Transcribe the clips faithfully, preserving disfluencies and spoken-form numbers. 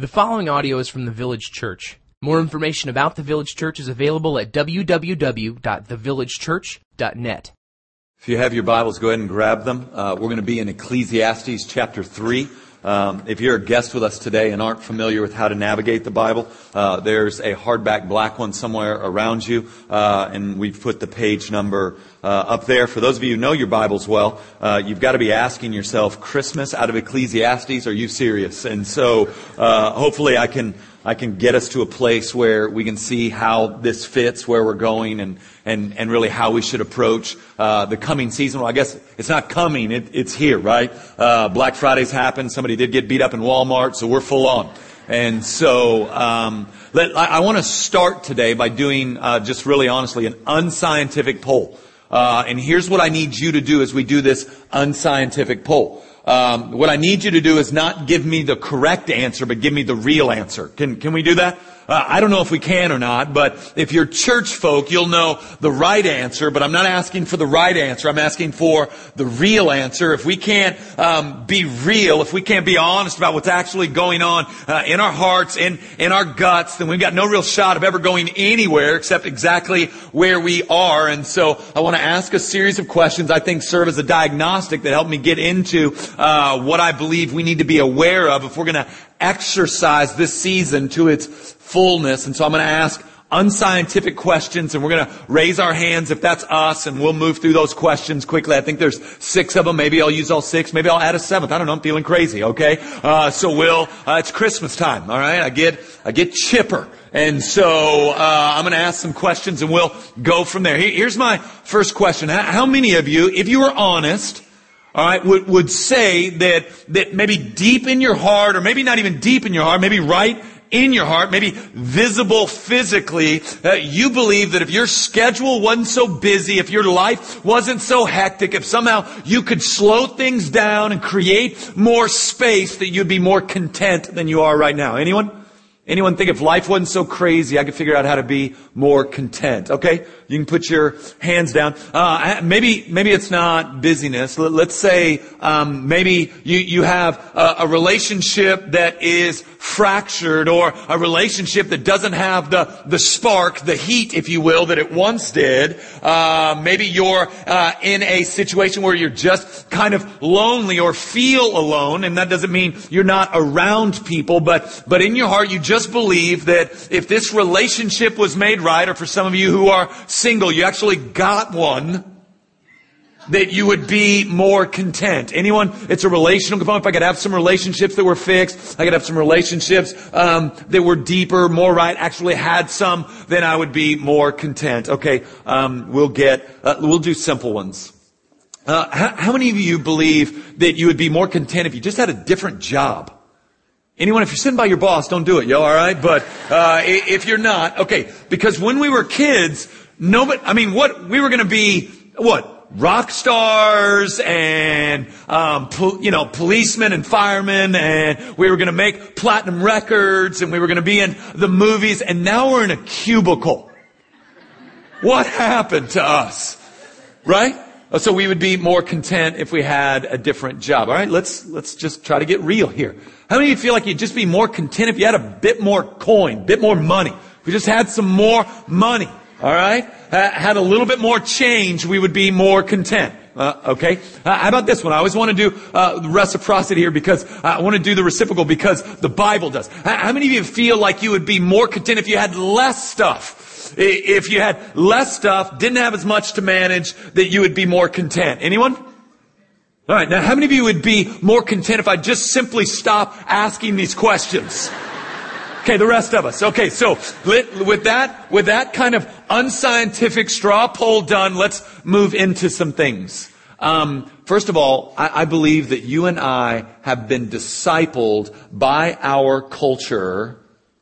The following audio is from the Village Church. More information about the Village Church is available at w w w dot the village church dot net. If you have your Bibles, go ahead and grab them. Uh, we're going to be in Ecclesiastes chapter three. Um, if you're a guest with us today and aren't familiar with how to navigate the Bible, uh, there's a hardback black one somewhere around you, uh, and we've put the page number uh, up there. For those of you who know your Bibles well, uh, you've got to be asking yourself, Christmas out of Ecclesiastes, are you serious? And so uh, hopefully I can I can get us to a place where we can see how this fits, where we're going, and and, and really how we should approach uh, the coming season. Well, I guess it's not coming, it, it's here, right? Uh, Black Friday's happened. Somebody did get beat up in Walmart, so we're full on. And so um, let, I, I want to start today by doing, uh, just really honestly, an unscientific poll. Uh, and here's what I need you to do as we do this unscientific poll. Um, what I need you to do is not give me the correct answer, but give me the real answer. Can can we do that? Uh, I don't know if we can or not, but if you're church folk, you'll know the right answer, but I'm not asking for the right answer. I'm asking for the real answer. If we can't um, be real, if we can't be honest about what's actually going on uh, in our hearts, in, in our guts, then we've got no real shot of ever going anywhere except exactly where we are. And so I want to ask a series of questions I think serve as a diagnostic that help me get into uh, what I believe we need to be aware of if we're going to exercise this season to its fullness. And so I'm going to ask unscientific questions, and we're going to raise our hands if that's us, and we'll move through those questions quickly. I think there's six of them. Maybe I'll use all six. Maybe I'll add a seventh. I don't know. I'm feeling crazy. Okay. Uh, so we'll, uh, it's Christmas time. All right. I get, I get chipper. And so, uh, I'm going to ask some questions and we'll go from there. Here's my first question. How many of you, if you were honest, all right, would, would say that, that maybe deep in your heart, or maybe not even deep in your heart, maybe right in your heart, maybe visible physically, uh, you believe that if your schedule wasn't so busy, if your life wasn't so hectic, if somehow you could slow things down and create more space, that you'd be more content than you are right now? Anyone? Anyone think if life wasn't so crazy, I could figure out how to be more content? Okay, you can put your hands down. Uh, maybe, maybe it's not busyness. Let's say um, maybe you you have a, a relationship that is fractured, or a relationship that doesn't have the the spark, the heat, if you will, that it once did. Uh, maybe you're uh, in a situation where you're just kind of lonely or feel alone, and that doesn't mean you're not around people, but but in your heart you just believe that if this relationship was made right, or for some of you who are single, you actually got one, that you would be more content. Anyone? It's a relational component. If I could have some relationships that were fixed, I could have some relationships um, that were deeper, more right, actually had some, then I would be more content. Okay, um, we'll get, uh, we'll do simple ones. Uh, how, how many of you believe that you would be more content if you just had a different job? Anyone? If you're sitting by your boss, don't do it, yo, all right? But uh if you're not, okay, because when we were kids, nobody, I mean, what, we were going to be, what, rock stars and, um pol- you know, policemen and firemen, and we were going to make platinum records, and we were going to be in the movies, and now we're in a cubicle. What happened to us? Right? So we would be more content if we had a different job. All right, let's let's just try to get real here. How many of you feel like you'd just be more content if you had a bit more coin, bit more money? If we just had some more money, all right? Had a little bit more change, we would be more content. Uh, okay. Uh, how about this one? I always want to do uh, reciprocity here, because I want to do the reciprocal because the Bible does. How many of you feel like you would be more content if you had less stuff? If you had less stuff, didn't have as much to manage, that you would be more content? Anyone? All right. Now, how many of you would be more content if I just simply stop asking these questions? Okay, the rest of us. Okay, so with that, with that kind of unscientific straw poll done, let's move into some things. Um, first of all, I, I believe that you and I have been discipled by our culture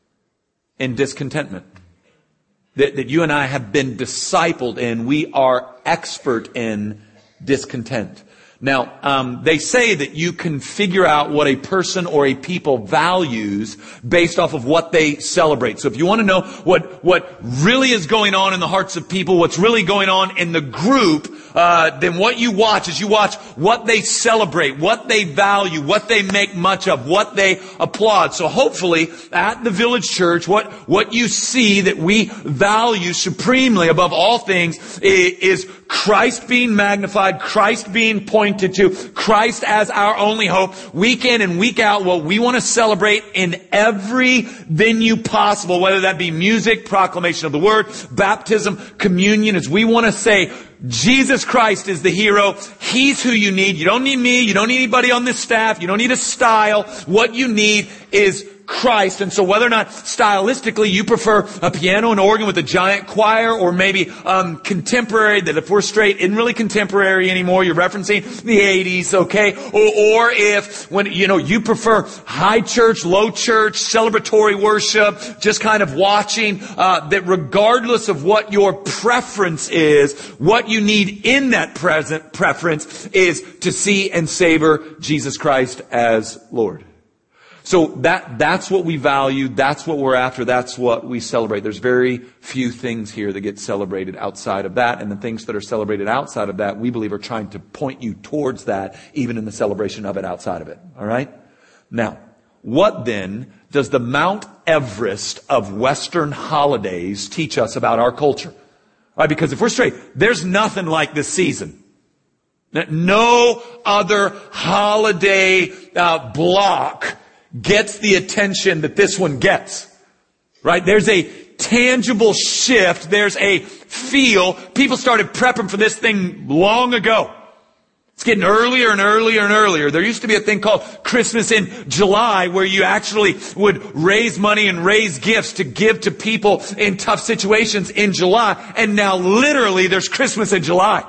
in discontentment. That, that you and I have been discipled in, we are expert in discontent. Now, um, they say that you can figure out what a person or a people values based off of what they celebrate. So if you want to know what, what really is going on in the hearts of people, what's really going on in the group, uh, then what you watch is you watch what they celebrate, what they value, what they make much of, what they applaud. So hopefully at the Village Church, what, what you see that we value supremely above all things is, is Christ being magnified, Christ being pointed to, Christ as our only hope. Week in and week out, what we want to celebrate in every venue possible, whether that be music, proclamation of the word, baptism, communion, is we want to say, Jesus Christ is the hero. He's who you need. You don't need me. You don't need anybody on this staff. You don't need a style. What you need is Christ. And so whether or not stylistically you prefer a piano and organ with a giant choir, or maybe um contemporary, that if we're straight isn't really contemporary anymore, you're referencing the eighties, okay? Or, or if when you know you prefer high church, low church, celebratory worship, just kind of watching, uh that regardless of what your preference is, what you need in that present preference is to see and savor Jesus Christ as Lord. So that, that's what we value. That's what we're after. That's what we celebrate. There's very few things here that get celebrated outside of that. And the things that are celebrated outside of that, we believe are trying to point you towards that, even in the celebration of it outside of it. All right? Now, what then does the Mount Everest of Western holidays teach us about our culture? All right, because if we're straight, there's nothing like this season. No other holiday uh, block gets the attention that this one gets. Right? There's a tangible shift. There's a feel. People started prepping for this thing long ago. It's getting earlier and earlier and earlier. There used to be a thing called Christmas in July, where you actually would raise money and raise gifts to give to people in tough situations in July. And now literally there's Christmas in July.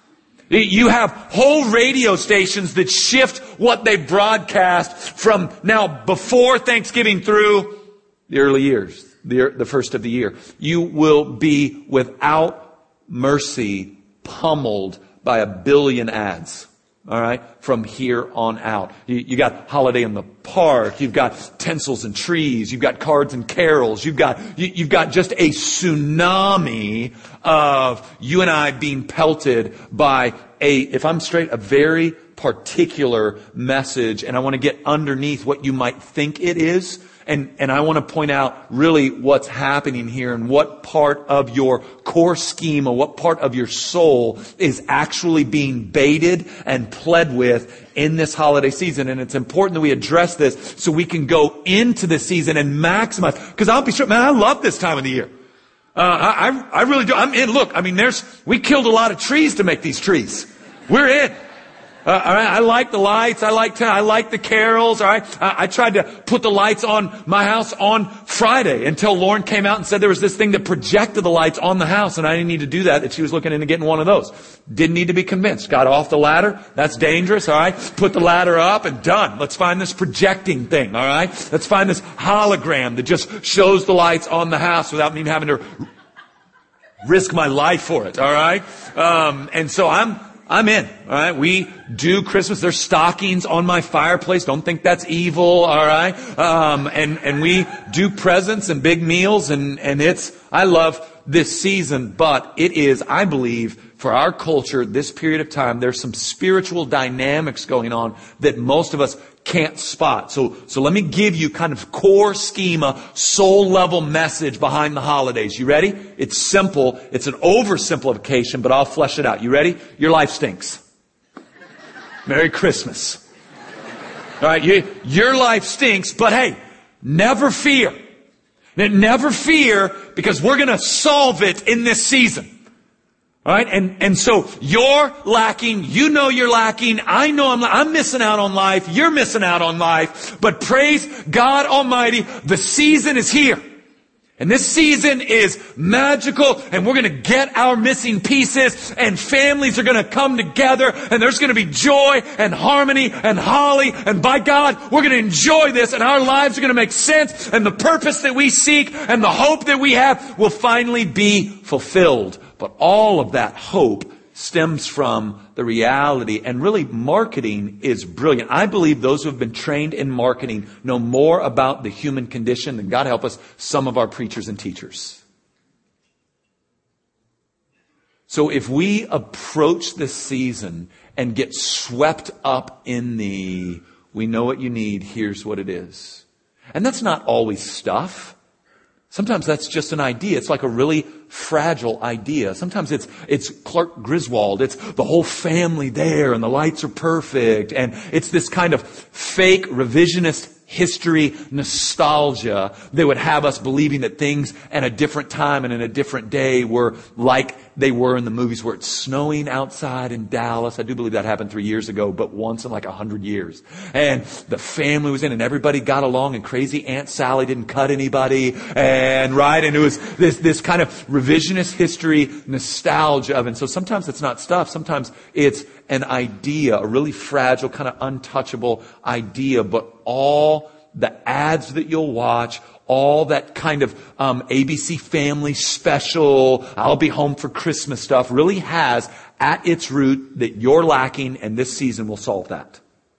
You have whole radio stations that shift what they broadcast from now before Thanksgiving through the early years, the, the first of the year. You will be without mercy pummeled by a billion ads. All right, from here on out. You, you got holiday in the park. You've got tinsels and trees. You've got cards and carols. You've got you, you've got just a tsunami of you and I being pelted by a, if I'm straight, a very particular message. And I want to get underneath what you might think it is. And, and I want to point out really what's happening here and what part of your core schema, what part of your soul is actually being baited and pled with in this holiday season. And it's important that we address this so we can go into the season and maximize. Because I'll be sure, man, I love this time of the year. Uh, I, I really do. I'm in. Look, I mean, there's, we killed a lot of trees to make these trees. We're in. Uh, all right, I like the lights. I like to, I like the carols. All right, I, I tried to put the lights on my house on Friday until Lauren came out and said there was this thing that projected the lights on the house, and I didn't need to do that. That she was looking into getting one of those. Didn't need to be convinced. Got off the ladder. That's dangerous. All right, put the ladder up and done. Let's find this projecting thing. All right, let's find this hologram that just shows the lights on the house without me having to risk my life for it. All right, um, and so I'm. I'm in. All right. We do Christmas. There's stockings on my fireplace. Don't think that's evil. All right. Um, and, and we do presents and big meals, and, and it's, I love this season, but it is, I believe, for our culture, this period of time, there's some spiritual dynamics going on that most of us can't spot. So, so let me give you kind of core schema, soul level message behind the holidays. You ready? It's simple. It's an oversimplification, but I'll flesh it out. You ready? Your life stinks. Merry Christmas. All right. You, your life stinks, but hey, never fear. Never fear, because we're going to solve it in this season. All right. And, and so you're lacking. You know you're lacking. I know I'm, I'm missing out on life. You're missing out on life. But praise God Almighty, the season is here. And this season is magical, and we're going to get our missing pieces, and families are going to come together, and there's going to be joy and harmony and holly, and by God, we're going to enjoy this, and our lives are going to make sense, and the purpose that we seek and the hope that we have will finally be fulfilled. But all of that hope stems from the reality, and really marketing is brilliant. I believe those who have been trained in marketing know more about the human condition than, God help us, some of our preachers and teachers. So if we approach this season and get swept up in the, we know what you need, here's what it is. And that's not always stuff. Sometimes that's just an idea. It's like a really fragile idea. Sometimes it's, it's Clark Griswold. It's the whole family there and the lights are perfect. And it's this kind of fake revisionist history nostalgia that would have us believing that things at a different time and in a different day were like they were in the movies where it's snowing outside in Dallas. I do believe that happened three years ago, but once in like a hundred years. And the family was in and everybody got along and crazy Aunt Sally didn't cut anybody. And right. And it was this, this kind of revisionist history nostalgia of it. And so sometimes it's not stuff. Sometimes it's an idea, a really fragile, kind of untouchable idea, but all the ads that you'll watch, all that kind of um, A B C Family special, I'll be home for Christmas stuff really has at its root that you're lacking, and this season will solve that.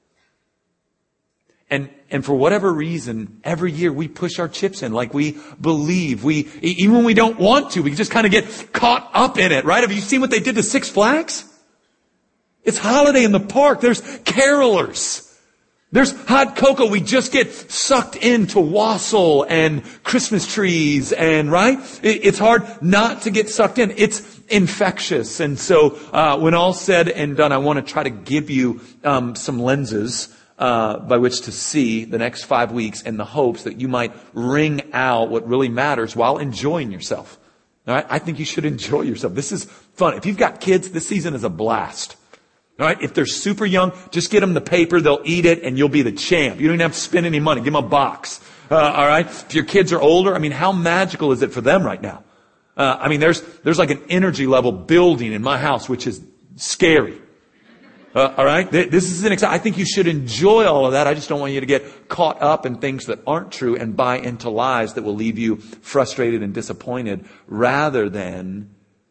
And and for whatever reason, every year we push our chips in like we believe. We even when we don't want to, we just kind of get caught up in it, right? Have you seen what they did to Six Flags? It's holiday in the park. There's carolers. There's hot cocoa. We just get sucked into wassail and Christmas trees and, right? It's hard not to get sucked in. It's infectious. And so, uh, when all's said and done, I want to try to give you, um, some lenses, uh, by which to see the next five weeks in the hopes that you might wring out what really matters while enjoying yourself. All right. I think you should enjoy yourself. This is fun. If you've got kids, this season is a blast. All right. If they're super young, just get them the paper. They'll eat it and you'll be the champ. You don't even have to spend any money. Give them a box. Uh, all right. If your kids are older, I mean, how magical is it for them right now? Uh, I mean, there's, there's like an energy level building in my house, which is scary. Uh, all right. This is an exciting, I think you should enjoy all of that. I just don't want you to get caught up in things that aren't true and buy into lies that will leave you frustrated and disappointed rather than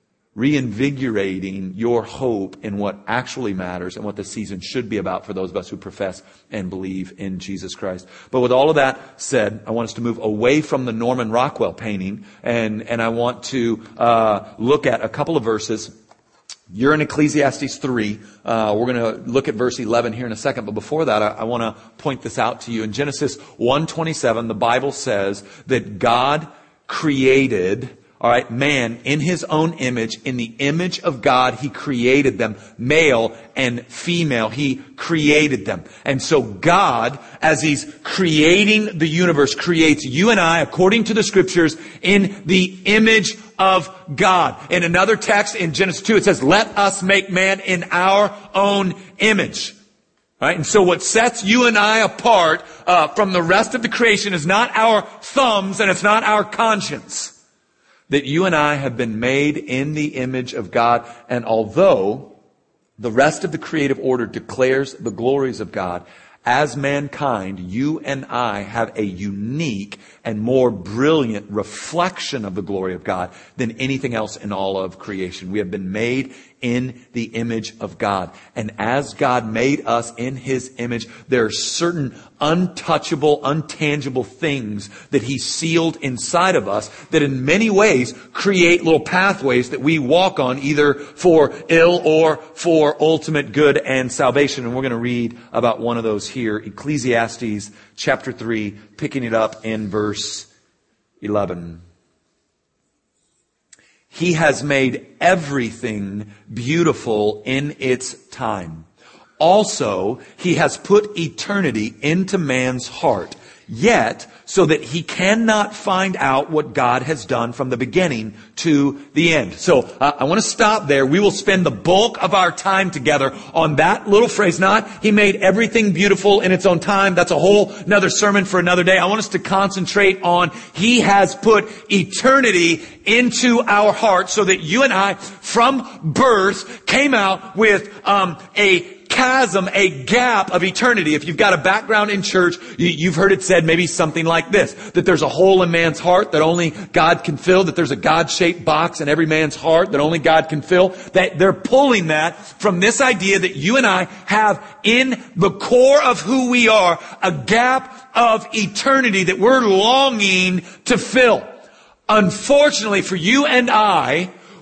reinvigorating your hope in what actually matters and what the season should be about for those of us who profess and believe in Jesus Christ. But with all of that said, I want us to move away from the Norman Rockwell painting, and, and I want to uh, look at a couple of verses. You're in Ecclesiastes three. Uh, we're going to look at verse eleven here in a second. But before that, I, I want to point this out to you. In Genesis one twenty-seven, the Bible says that God created, all right, man in his own image. In the image of God, he created them, male and female. He created them. And so God, as he's creating the universe, creates you and I, according to the scriptures, in the image of God. In another text in Genesis two, it says, let us make man in our own image. Right? And so what sets you and I apart uh, from the rest of the creation is not our thumbs and it's not our conscience. That you and I have been made in the image of God. And although the rest of the creative order declares the glories of God, as mankind, you and I have a unique and more brilliant reflection of the glory of God than anything else in all of creation. We have been made in the image of God. And as God made us in his image, there are certain untouchable, untangible things that he sealed inside of us that in many ways create little pathways that we walk on either for ill or for ultimate good and salvation. And we're going to read about one of those here. Ecclesiastes chapter three, picking it up in verse eleven. He has made everything beautiful in its time. Also, he has put eternity into man's heart, yet so that he cannot find out what God has done from the beginning to the end. So uh, I want to stop there. We will spend the bulk of our time together on that little phrase. Not, he made everything beautiful in its own time. That's a whole another sermon for another day. I want us to concentrate on, he has put eternity into our hearts so that you and I, from birth, came out with um, a chasm, a gap of eternity. If you've got a background in church, you, you've heard it said maybe something like this, that there's a hole in man's heart that only God can fill, that there's a God-shaped box in every man's heart that only God can fill. That they're pulling that from this idea that you and I have in the core of who we are a gap of eternity that we're longing to fill. Unfortunately for you and I,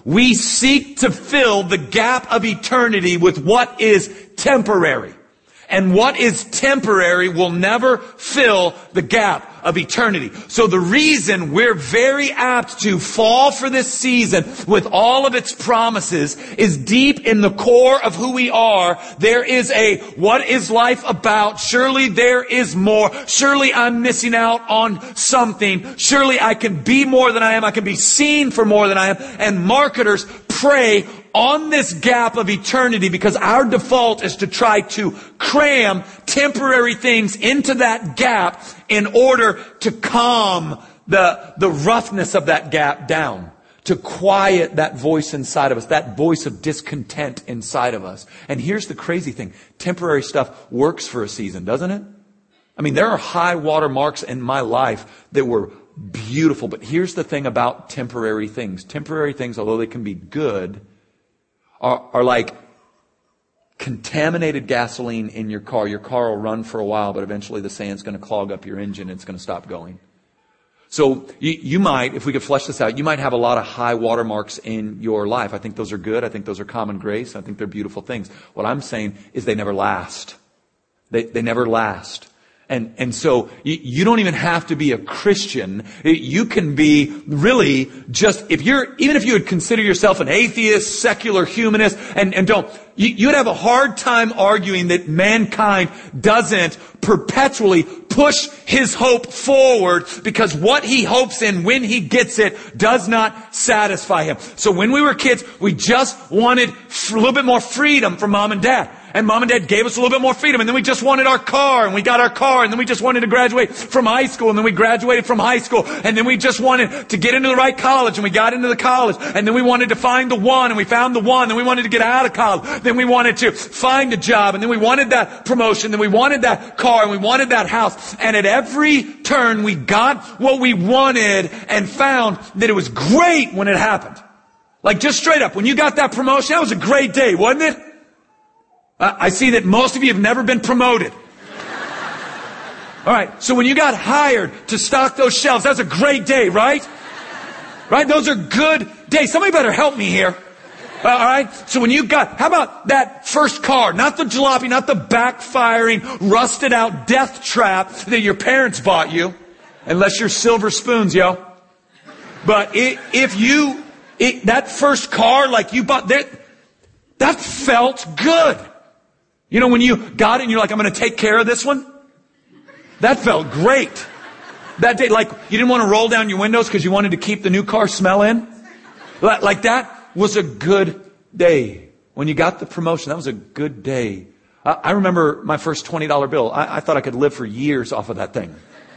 we seek to fill the gap of eternity with what is temporary. And what is temporary will never fill the gap of eternity. So the reason we're very apt to fall for this season with all of its promises is deep in the core of who we are. There is a, what is life about? Surely there is more. Surely I'm missing out on something. Surely I can be more than I am. I can be seen for more than I am. And marketers prey on this gap of eternity because our default is to try to cram temporary things into that gap in order to calm the, the roughness of that gap down, to quiet that voice inside of us, that voice of discontent inside of us. And here's the crazy thing. Temporary stuff works for a season, doesn't it? I mean, there are high water marks in my life that were beautiful. But here's the thing about temporary things. Temporary things, although they can be good, are, are like contaminated gasoline in your car. Your car will run for a while, but eventually the sand's going to clog up your engine and it's going to stop going. So you, you might, if we could flesh this out, you might have a lot of high watermarks in your life. I think those are good. I think those are common grace. I think they're beautiful things. What I'm saying is they never last. They, they never last. And, and so you, you don't even have to be a Christian. You can be really just, if you're, even if you would consider yourself an atheist, secular humanist, and, and don't, you, you'd have a hard time arguing that mankind doesn't perpetually push his hope forward because what he hopes in when he gets it does not satisfy him. So when we were kids, we just wanted a little bit more freedom from mom and dad. And mom and dad gave us a little bit more freedom. And then we just wanted our car. And we got our car. And then we just wanted to graduate from high school. And then we graduated from high school. And then we just wanted to get into the right college. And we got into the college. And then we wanted to find the one. And we found the one. Then we wanted to get out of college. Then we wanted to find a job. And then we wanted that promotion. Then we wanted that car. And we wanted that house. And at every turn, we got what we wanted and found that it was great when it happened. Like just straight up, when you got that promotion, that was a great day, wasn't it? I see that most of you have never been promoted. All right. So when you got hired to stock those shelves, that's a great day, right? Right? Those are good days. Somebody better help me here. Uh, all right. So when you got, how about that first car? Not the jalopy, not the backfiring, rusted out death trap that your parents bought you. Unless you're Silver Spoons, yo. But it, if you, it, that first car like you bought, that, that felt good. You know, when you got it and you're like, I'm going to take care of this one. That felt great. That day, like you didn't want to roll down your windows because you wanted to keep the new car smell in. Like that was a good day. When you got the promotion, that was a good day. I remember my first twenty dollar bill. I, I thought I could live for years off of that thing.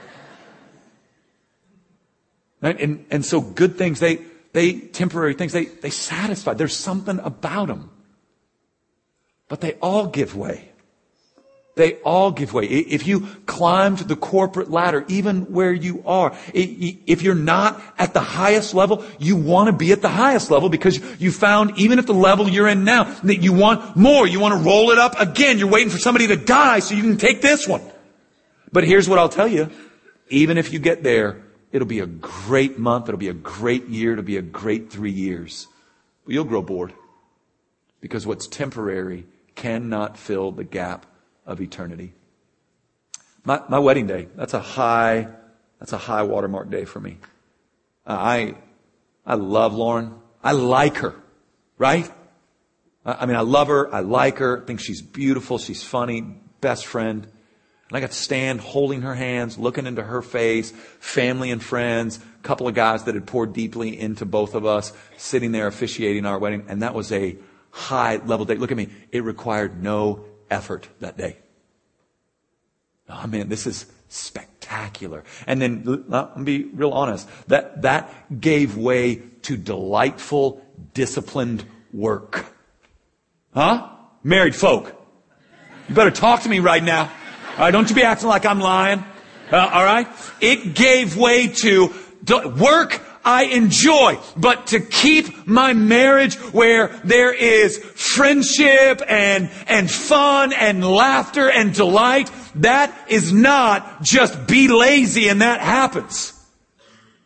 Right? And, and so good things, they, they, temporary things, they, they satisfy. There's something about them. But they all give way. They all give way. If you climbed the corporate ladder, even where you are, if you're not at the highest level, you want to be at the highest level because you found, even at the level you're in now, that you want more. You want to roll it up again. You're waiting for somebody to die so you can take this one. But here's what I'll tell you. Even if you get there, it'll be a great month. It'll be a great year. It'll be a great three years. But you'll grow bored because what's temporary cannot fill the gap of eternity. My, my wedding day, that's a high, that's a high watermark day for me. Uh, I, I love Lauren. I like her, right? I, I mean, I love her. I like her. I think she's beautiful. She's funny. Best friend. And I got to stand holding her hands, looking into her face, family and friends, a couple of guys that had poured deeply into both of us, sitting there officiating our wedding. And that was a high level day. Look at me. It required no effort that day. Oh man, this is spectacular. And then, let me be real honest, that, that gave way to delightful, disciplined work. Huh? Married folk. You better talk to me right now. All right, don't you be acting like I'm lying. Uh, all right? It gave way to work I enjoy, but to keep my marriage where there is friendship and, and fun and laughter and delight, that is not just be lazy and that happens.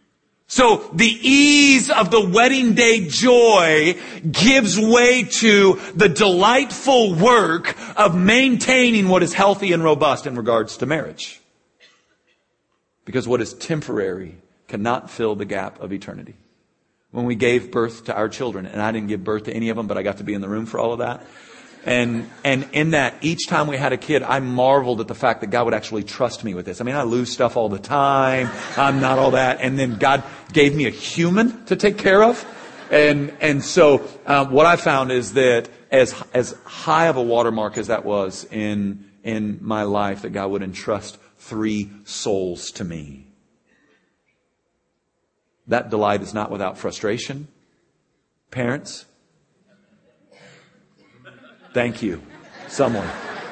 So the ease of the wedding day joy gives way to the delightful work of maintaining what is healthy and robust in regards to marriage. Because what is temporary cannot fill the gap of eternity. When we gave birth to our children, and I didn't give birth to any of them, but I got to be in the room for all of that. And and in that, each time we had a kid, I marveled at the fact that God would actually trust me with this. I mean, I lose stuff all the time. I'm not all that. And then God gave me a human to take care of. And and so um, what I found is that as as high of a watermark as that was in in my life, that God would entrust three souls to me. That delight is not without frustration. Parents, thank you. Someone.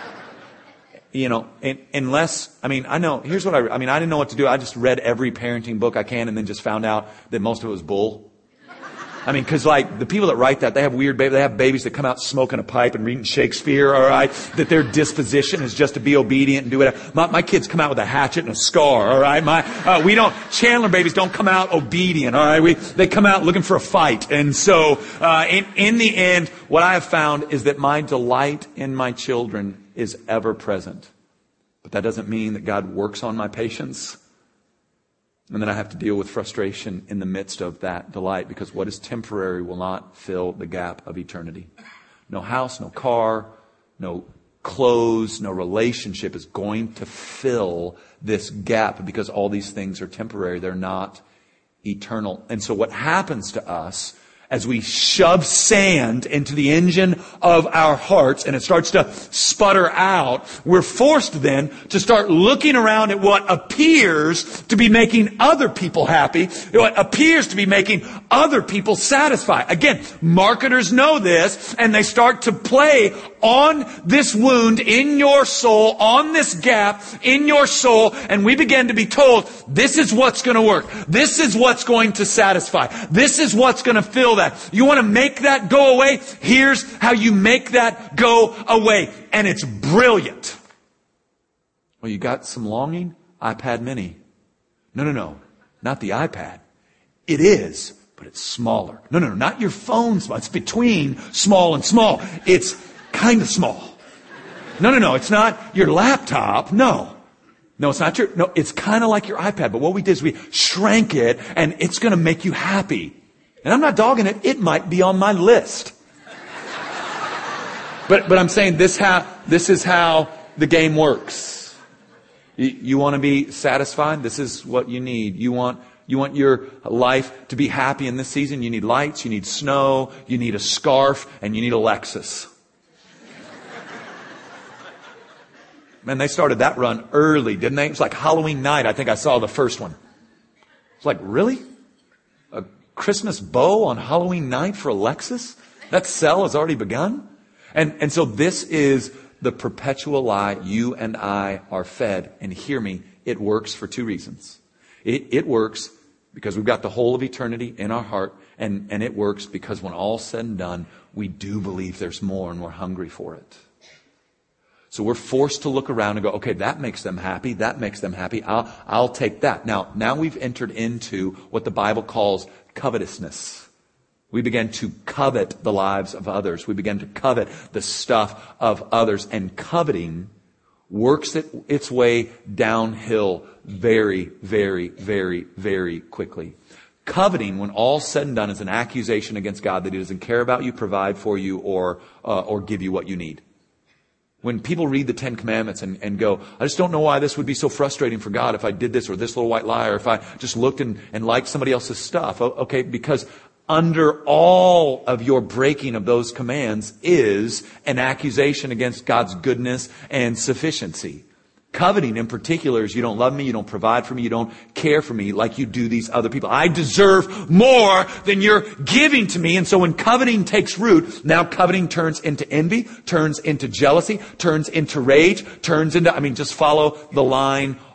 You know, and, unless, I mean, I know, here's what I, I mean, I didn't know what to do. I just read every parenting book I can and then just found out that most of it was bull. I mean, cause like the people that write that, they have weird babies, they have babies that come out smoking a pipe and reading Shakespeare, alright? That their disposition is just to be obedient and do whatever. My, my kids come out with a hatchet and a scar, alright? My, uh, we don't, Chandler babies don't come out obedient, alright? We, they come out looking for a fight. And so, uh, in, in the end, what I have found is that my delight in my children is ever present. But that doesn't mean that God works on my patience. And then I have to deal with frustration in the midst of that delight, because what is temporary will not fill the gap of eternity. No house, no car, no clothes, no relationship is going to fill this gap, because all these things are temporary. They're not eternal. And so what happens to us as we shove sand into the engine of our hearts and it starts to sputter out, we're forced then to start looking around at what appears to be making other people happy, what appears to be making other people satisfied. Again, marketers know this, and they start to play on this wound in your soul, on this gap in your soul, and we begin to be told, this is what's going to work. This is what's going to satisfy. This is what's going to fill that. You want to make that go away? Here's how you make that go away. And it's brilliant. Well, you got some longing? iPad mini. No, no, no. Not the iPad. It is, but it's smaller. No, no, no. Not your phone small. It's between small and small. It's kind of small. No, no, no. It's not your laptop. No. No, it's not your, no, it's kind of like your iPad. But what we did is we shrank it, and it's going to make you happy. And I'm not dogging it. It might be on my list. But, but I'm saying this how, this is how the game works. You, you want to be satisfied? This is what you need. You want, you want your life to be happy in this season? You need lights, you need snow, you need a scarf, and you need a Lexus. Man, they started that run early, didn't they? It was like Halloween night. I think I saw the first one. It's like, really? A Christmas bow on Halloween night for a Lexus? That sell has already begun? And, and so this is the perpetual lie you and I are fed. And hear me, it works for two reasons. It, it works because we've got the whole of eternity in our heart. And, and it works because when all's said and done, we do believe there's more and we're hungry for it. So we're forced to look around and go, okay, that makes them happy. That makes them happy. I'll, I'll take that. Now, now we've entered into what the Bible calls covetousness. We begin to covet the lives of others. We begin to covet the stuff of others. And coveting works it, its way downhill very, very, very, very quickly. Coveting, when all's said and done, is an accusation against God that He doesn't care about you, provide for you, or uh, or give you what you need. When people read the Ten Commandments and, and go, I just don't know why this would be so frustrating for God if I did this or this little white lie, or if I just looked and, and liked somebody else's stuff. Okay, because under all of your breaking of those commands is an accusation against God's goodness and sufficiency. Coveting in particular is you don't love me, you don't provide for me, you don't care for me like you do these other people. I deserve more than you're giving to me. And so when coveting takes root, now coveting turns into envy, turns into jealousy, turns into rage, turns into, I mean, just follow the line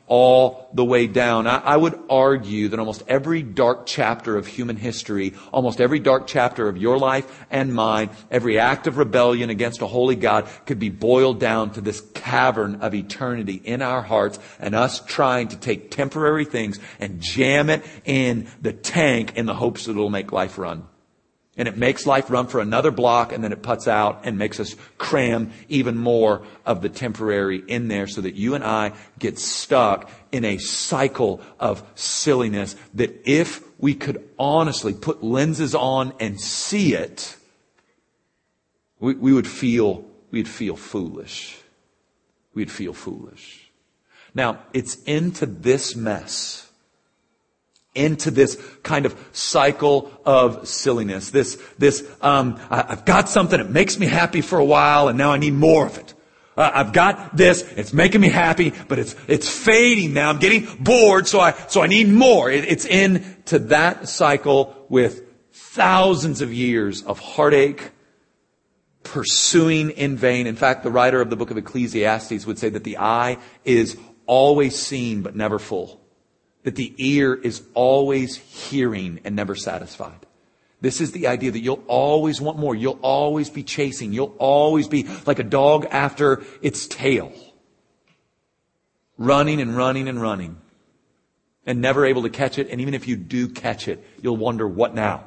all the way down. I, I would argue that almost every dark chapter of human history, almost every dark chapter of your life and mine, every act of rebellion against a holy God could be boiled down to this cavern of eternity in our hearts and us trying to take temporary things and jam it in the tank in the hopes that it'll make life run. And it makes life run for another block, and then it puts out and makes us cram even more of the temporary in there so that you and I get stuck in a cycle of silliness that if we could honestly put lenses on and see it, we, we would feel, we'd feel foolish. We'd feel foolish. Now, it's into this mess, into this kind of cycle of silliness. This, this, um, I, I've got something that makes me happy for a while, and now I need more of it. Uh, I've got this, it's making me happy, but it's, it's fading now. I'm getting bored, so I, so I need more. It, it's into that cycle with thousands of years of heartache, pursuing in vain. In fact, the writer of the book of Ecclesiastes would say that the eye is always seen but never full. That the ear is always hearing and never satisfied. This is the idea that you'll always want more. You'll always be chasing. You'll always be like a dog after its tail. Running and running and running. And never able to catch it. And even if you do catch it, you'll wonder, what now?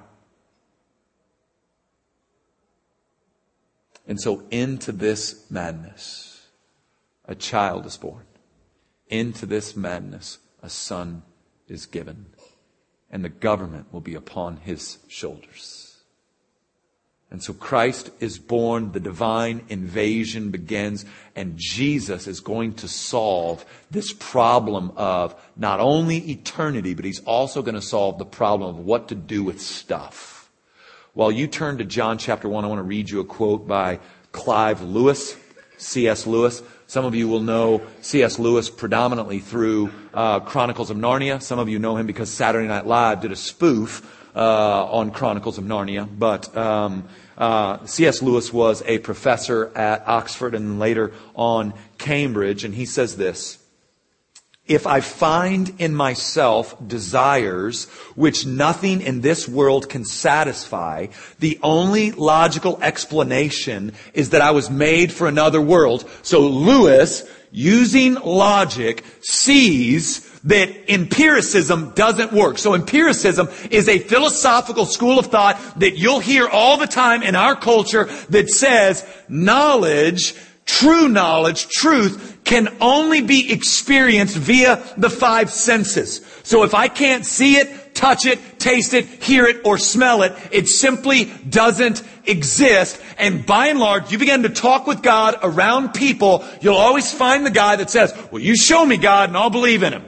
And so into this madness, a child is born. Into this madness, a son is given, and the government will be upon his shoulders. And so Christ is born, the divine invasion begins, and Jesus is going to solve this problem of not only eternity, but he's also going to solve the problem of what to do with stuff. While you turn to John chapter one, I want to read you a quote by Clive Lewis, C S Lewis. Some of you will know C S Lewis predominantly through uh, Chronicles of Narnia. Some of you know him because Saturday Night Live did a spoof uh, on Chronicles of Narnia. But um, uh, C S Lewis was a professor at Oxford and later on Cambridge. And he says this: if I find in myself desires which nothing in this world can satisfy, the only logical explanation is that I was made for another world. So Lewis, using logic, sees that empiricism doesn't work. So empiricism is a philosophical school of thought that you'll hear all the time in our culture that says knowledge, true knowledge, truth, can only be experienced via the five senses. So if I can't see it, touch it, taste it, hear it, or smell it, it simply doesn't exist. And by and large, you begin to talk with God around people, you'll always find the guy that says, well, you show me God and I'll believe in him.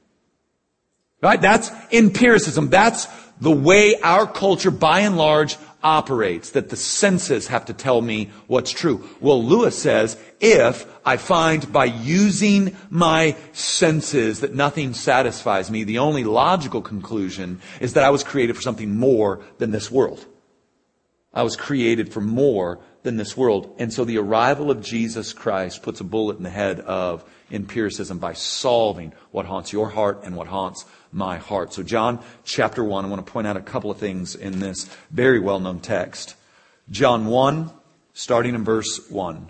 Right? That's empiricism. That's the way our culture, by and large, operates, that the senses have to tell me what's true. Well, Lewis says, if I find by using my senses that nothing satisfies me, the only logical conclusion is that I was created for something more than this world. I was created for more than this world. And so the arrival of Jesus Christ puts a bullet in the head of empiricism by solving what haunts your heart and what haunts my heart. So John chapter one, I want to point out a couple of things in this very well-known text. John one, starting in verse one.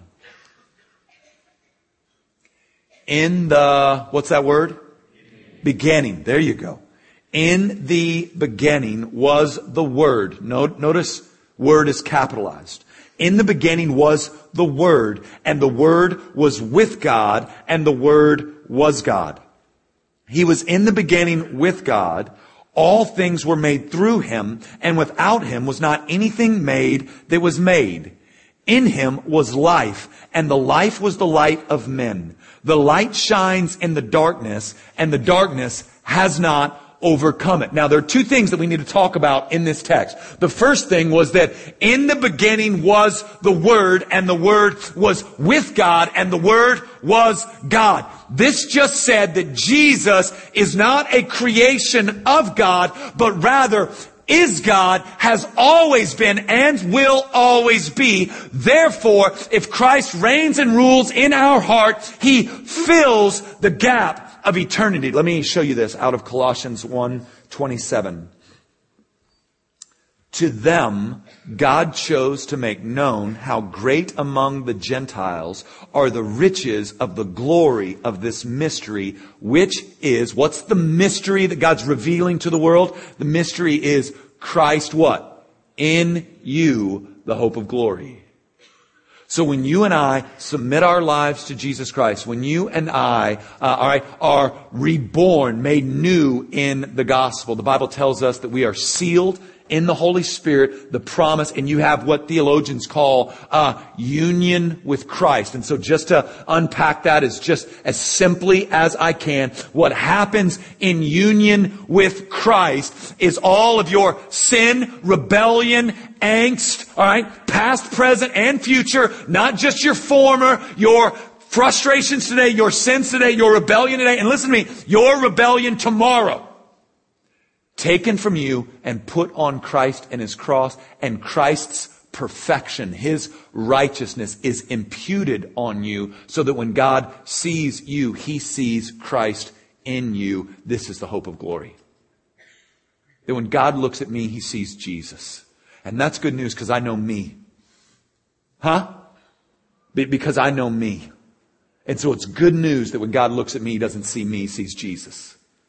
In the, what's that word? Beginning. There you go. In the beginning was the Word. Notice, Word is capitalized. In the beginning was the Word, and the Word was with God, and the Word was God. He was in the beginning with God. All things were made through Him, and without Him was not anything made that was made. In Him was life, and the life was the light of men. The light shines in the darkness, and the darkness has not overcome it. Now, there are two things that we need to talk about in this text. The first thing was that in the beginning was the Word, and the Word was with God, and the Word was God. This just said that Jesus is not a creation of God, but rather is God, has always been, and will always be. Therefore, if Christ reigns and rules in our heart, He fills the gap of eternity. Let me show you this out of Colossians one twenty-seven. To them, God chose to make known how great among the Gentiles are the riches of the glory of this mystery, which is, what's the mystery that God's revealing to the world? The mystery is Christ what? In you, the hope of glory. So when you and I submit our lives to Jesus Christ, when you and I uh, all right, are reborn, made new in the gospel, the Bible tells us that we are sealed in the Holy Spirit, the promise, and you have what theologians call uh, union with Christ. And so just to unpack that as just as simply as I can, what happens in union with Christ is all of your sin, rebellion, angst, all right, past, present, and future, not just your former, your frustrations today, your sins today, your rebellion today, and listen to me, your rebellion tomorrow. Taken from you and put on Christ and His cross, and Christ's perfection, His righteousness is imputed on you so that when God sees you, He sees Christ in you. This is the hope of glory. That when God looks at me, He sees Jesus. And that's good news because I know me. Huh? Because I know me. And so it's good news that when God looks at me, He doesn't see me, He sees Jesus.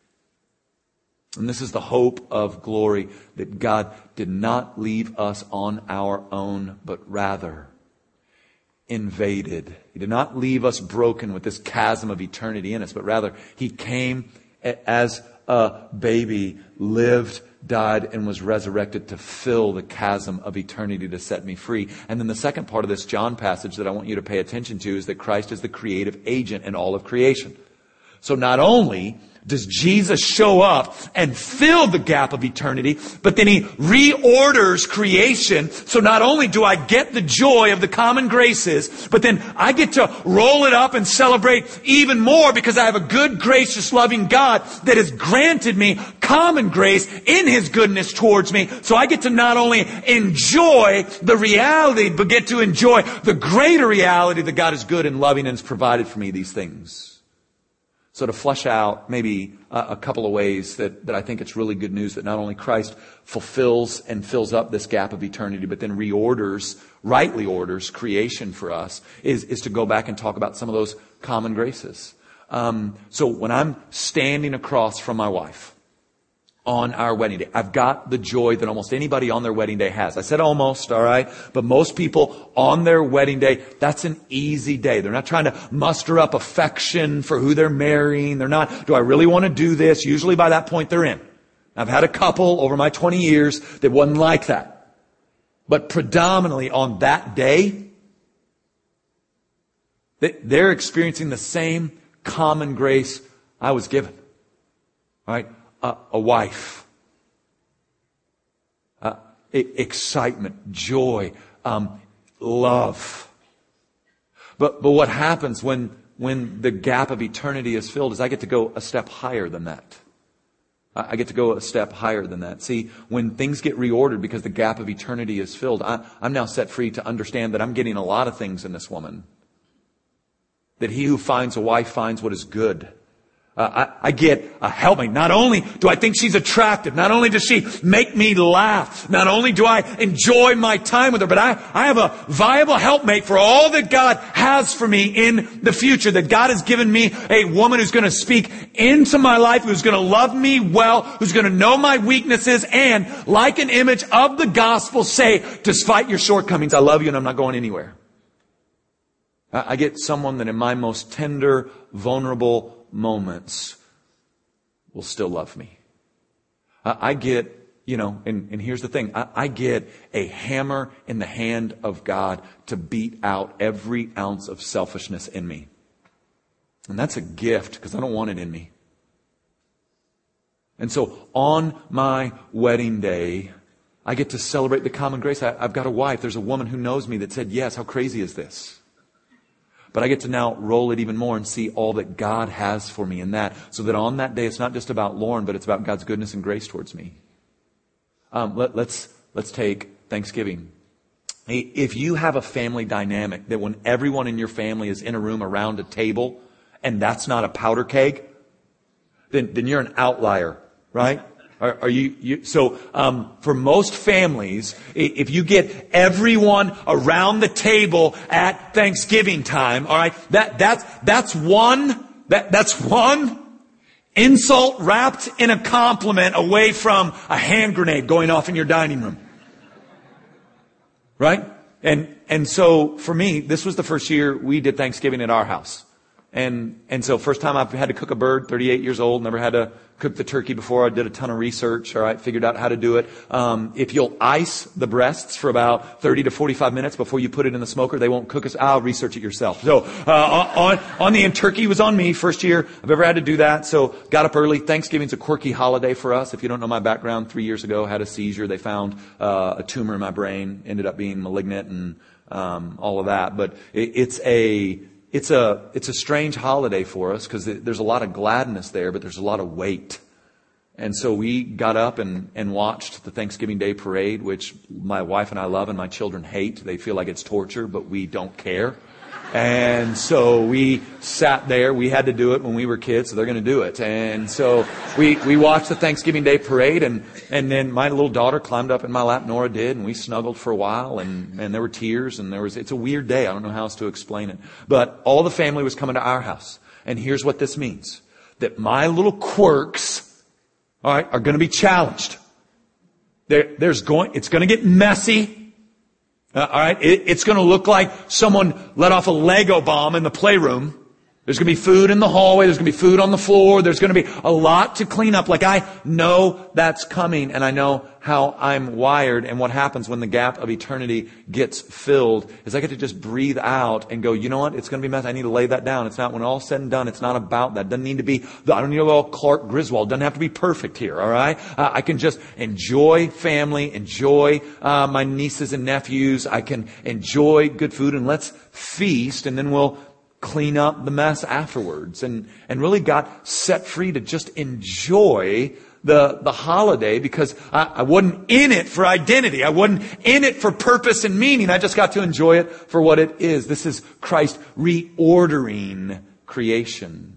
And this is the hope of glory, that God did not leave us on our own, but rather invaded. He did not leave us broken with this chasm of eternity in us, but rather He came as a baby, lived, died, and was resurrected to fill the chasm of eternity to set me free. And then the second part of this John passage that I want you to pay attention to is that Christ is the creative agent in all of creation. So not only does Jesus show up and fill the gap of eternity, but then He reorders creation. So not only do I get the joy of the common graces, but then I get to roll it up and celebrate even more because I have a good, gracious, loving God that has granted me common grace in His goodness towards me. So I get to not only enjoy the reality, but get to enjoy the greater reality that God is good and loving and has provided for me these things. So to flesh out maybe a, a couple of ways that, that I think it's really good news that not only Christ fulfills and fills up this gap of eternity, but then reorders, rightly orders creation for us, is, is to go back and talk about some of those common graces. Um, so when I'm standing across from my wife on our wedding day, I've got the joy that almost anybody on their wedding day has. I said almost, all right? But most people on their wedding day, that's an easy day. They're not trying to muster up affection for who they're marrying. They're not, do I really want to do this? Usually by that point they're in. I've had a couple over my twenty years that wasn't like that. But predominantly on that day, they're experiencing the same common grace I was given. All right? A, a wife, uh, excitement, joy, um, love. But but what happens when when the gap of eternity is filled is I get to go a step higher than that. I, I get to go a step higher than that. See, when things get reordered because the gap of eternity is filled, I, I'm now set free to understand that I'm getting a lot of things in this woman. That he who finds a wife finds what is good. Uh, I, I get a helpmate. Not only do I think she's attractive, not only does she make me laugh, not only do I enjoy my time with her, but I, I have a viable helpmate for all that God has for me in the future. That God has given me a woman who's going to speak into my life, who's going to love me well, who's going to know my weaknesses, and like an image of the gospel say, despite your shortcomings, I love you and I'm not going anywhere. I, I get someone that in my most tender, vulnerable moments will still love me. I, I get, you know, and, and here's the thing. I, I get a hammer in the hand of God to beat out every ounce of selfishness in me. And that's a gift because I don't want it in me. And so on my wedding day, I get to celebrate the common grace. I, I've got a wife. There's a woman who knows me that said, yes, how crazy is this? But I get to now roll it even more and see all that God has for me in that. So that on that day, it's not just about Lauren, but it's about God's goodness and grace towards me. Um, let, let's, let's take Thanksgiving. If you have a family dynamic that when everyone in your family is in a room around a table, and that's not a powder keg, then, then you're an outlier, right? Are, are you, you, so, um, for most families, if you get everyone around the table at Thanksgiving time, all right, that, that's, that's one, that, that's one insult wrapped in a compliment away from a hand grenade going off in your dining room. Right? And, and so for me, this was the first year we did Thanksgiving at our house. And, and so first time I've had to cook a bird, thirty-eight years old, never had to cook the turkey before. I did a ton of research, all right, figured out how to do it. Um, if you'll ice the breasts for about thirty to forty-five minutes before you put it in the smoker, they won't cook us. I'll research it yourself. So, uh, on, on the end, turkey was on me. First year I've ever had to do that. So got up early. Thanksgiving's a quirky holiday for us. If you don't know my background, three years ago, had a seizure. They found, uh, a tumor in my brain, ended up being malignant and, um, all of that. But it, it's a, It's a, it's a strange holiday for us because there's a lot of gladness there, but there's a lot of weight. And so we got up and, and watched the Thanksgiving Day parade, which my wife and I love and my children hate. They feel like it's torture, but we don't care. And so we sat there. We had to do it when we were kids, so they're going to do it. And so we, we watched the Thanksgiving Day parade, and, and then my little daughter climbed up in my lap, Nora did, and we snuggled for a while, and, and there were tears, and there was, it's a weird day. I don't know how else to explain it. But all the family was coming to our house. And here's what this means. That my little quirks, all right, are going to be challenged. There, there's going, it's going to get messy. Uh, all right, it, it's going to look like someone let off a Lego bomb in the playroom. There's going to be food in the hallway. There's going to be food on the floor. There's going to be a lot to clean up. Like, I know that's coming, and I know how I'm wired. And what happens when the gap of eternity gets filled is I get to just breathe out and go, you know what? It's going to be messy. I need to lay that down. It's not, when all's said and done, it's not about that. It doesn't need to be, I don't need to go Clark Griswold. It doesn't have to be perfect here, all right? Uh, I can just enjoy family, enjoy uh, my nieces and nephews. I can enjoy good food, and let's feast, and then we'll clean up the mess afterwards, and, and really got set free to just enjoy the, the holiday, because I, I wasn't in it for identity. I wasn't in it for purpose and meaning. I just got to enjoy it for what it is. This is Christ reordering creation.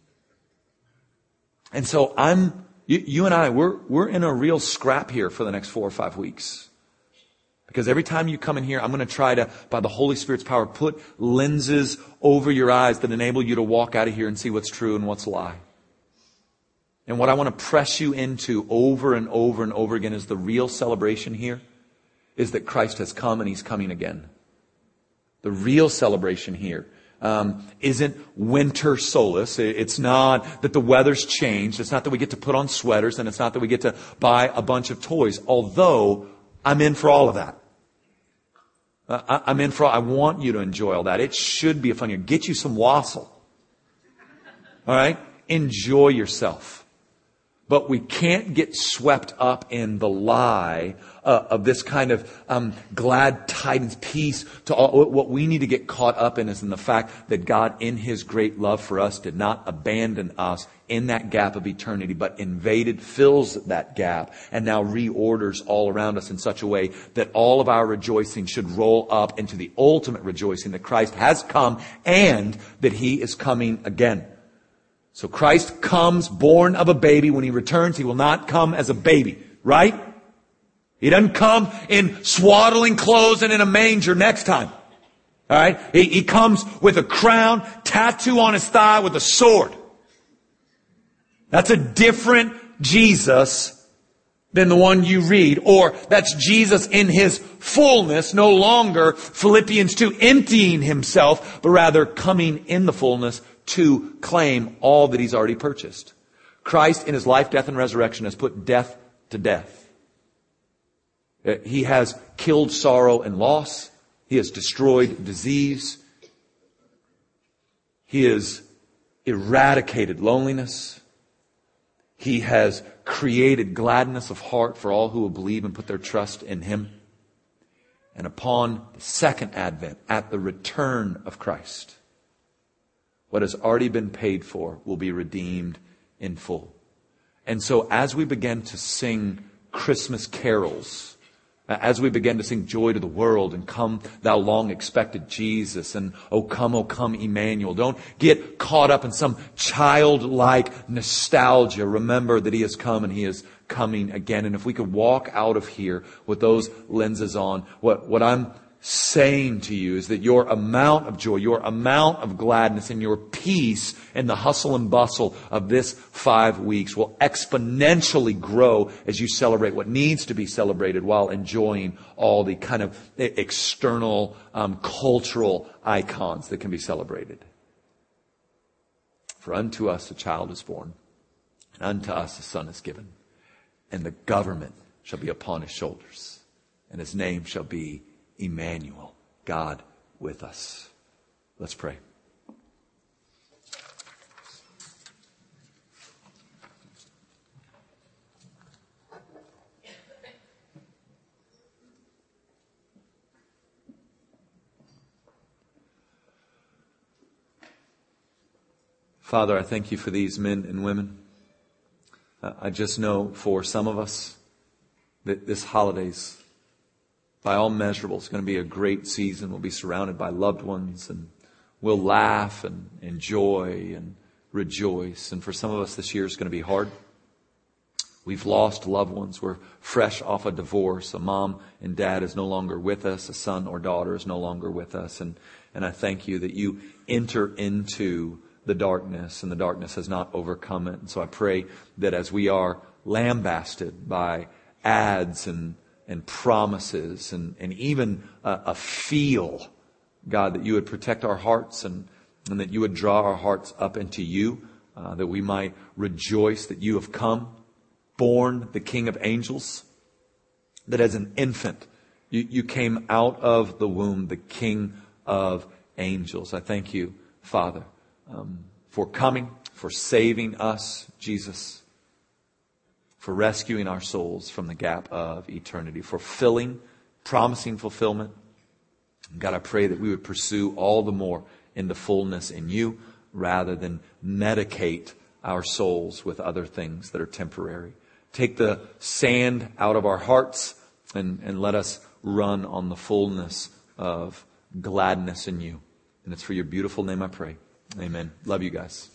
And so I'm, you, you and I, we're, we're in a real scrap here for the next four or five weeks. Because every time you come in here, I'm going to try to, by the Holy Spirit's power, put lenses over your eyes that enable you to walk out of here and see what's true and what's lie. And what I want to press you into over and over and over again is the real celebration here is that Christ has come and He's coming again. The real celebration here um, isn't winter solace. It's not that the weather's changed. It's not that we get to put on sweaters, and it's not that we get to buy a bunch of toys. Although I'm in for all of that. Uh, I'm in for, I want you to enjoy all that. It should be a fun year. Get you some wassail. All right? Enjoy yourself. But we can't get swept up in the lie uh, of this kind of um, glad tidings, peace. To all, what we need to get caught up in is in the fact that God, in His great love for us, did not abandon us in that gap of eternity, but invaded, fills that gap, and now reorders all around us in such a way that all of our rejoicing should roll up into the ultimate rejoicing that Christ has come and that He is coming again. So Christ comes born of a baby. When He returns, He will not come as a baby, right? He doesn't come in swaddling clothes and in a manger next time. All right? He, he comes with a crown, tattoo on His thigh, with a sword. That's a different Jesus than the one you read. Or that's Jesus in His fullness, no longer Philippians two, emptying Himself, but rather coming in the fullness to claim all that He's already purchased. Christ in His life, death, and resurrection has put death to death. He has killed sorrow and loss. He has destroyed disease. He has eradicated loneliness. He has created gladness of heart for all who will believe and put their trust in Him. And upon the second advent, at the return of Christ, what has already been paid for will be redeemed in full. And so as we begin to sing Christmas carols As we begin to sing Joy to the World and Come Thou Long Expected Jesus and O Come, O Come Emmanuel, don't get caught up in some childlike nostalgia. Remember that He has come and He is coming again. And if we could walk out of here with those lenses on, what, what I'm saying to you is that your amount of joy, your amount of gladness, and your peace in the hustle and bustle of this five weeks will exponentially grow as you celebrate what needs to be celebrated while enjoying all the kind of external um, cultural icons that can be celebrated. For unto us a child is born, and unto us a son is given, and the government shall be upon His shoulders, and His name shall be Emmanuel, God with us. Let's pray. Father, I thank You for these men and women. Uh, I just know for some of us that this holidays, by all measurables, it's going to be a great season. We'll be surrounded by loved ones, and we'll laugh and enjoy and rejoice. And for some of us, this year is going to be hard. We've lost loved ones. We're fresh off a divorce. A mom and dad is no longer with us. A son or daughter is no longer with us. And, and I thank You that You enter into the darkness, and the darkness has not overcome it. And so I pray that as we are lambasted by ads and and promises and, and even a, a feel, God, that You would protect our hearts and, and that You would draw our hearts up into You, uh, that we might rejoice that You have come, born the King of angels, that as an infant you, you came out of the womb, the King of angels. I thank You, Father, um, for coming, for saving us, Jesus, for rescuing our souls from the gap of eternity, for filling, promising fulfillment. God, I pray that we would pursue all the more in the fullness in You rather than medicate our souls with other things that are temporary. Take the sand out of our hearts and, and let us run on the fullness of gladness in You. And it's for Your beautiful name I pray. Amen. Love you guys.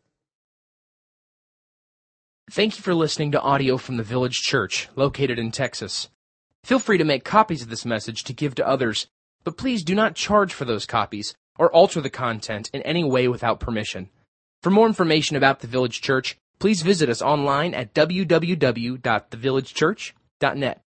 Thank you for listening to audio from the Village Church, located in Texas. Feel free to make copies of this message to give to others, but please do not charge for those copies or alter the content in any way without permission. For more information about the Village Church, please visit us online at w w w dot the village church dot net.